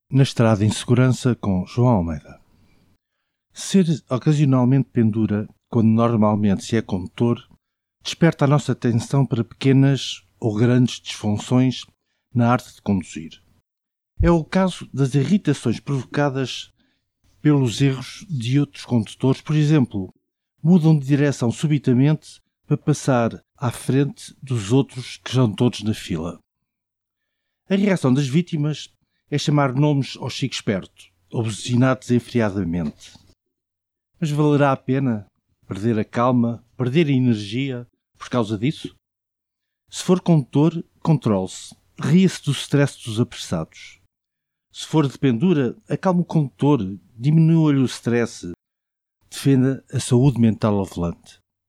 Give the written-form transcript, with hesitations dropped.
Na estrada em segurança com João Almeida. Ser ocasionalmente pendura, quando normalmente se é condutor, desperta a nossa atenção para pequenas ou grandes disfunções na arte de conduzir. É o caso das irritações provocadas pelos erros de outros condutores, por exemplo, mudam de direção subitamente para passar à frente dos outros que estão todos na fila. A reação das vítimas é chamar nomes ao chico esperto, ou buzinar desenfreadamente. Mas valerá a pena perder a calma, perder a energia por causa disso? Se for condutor, controle-se, ria-se do stress dos apressados. Se for de pendura, acalme o condutor, diminua-lhe o stress, defenda a saúde mental ao volante.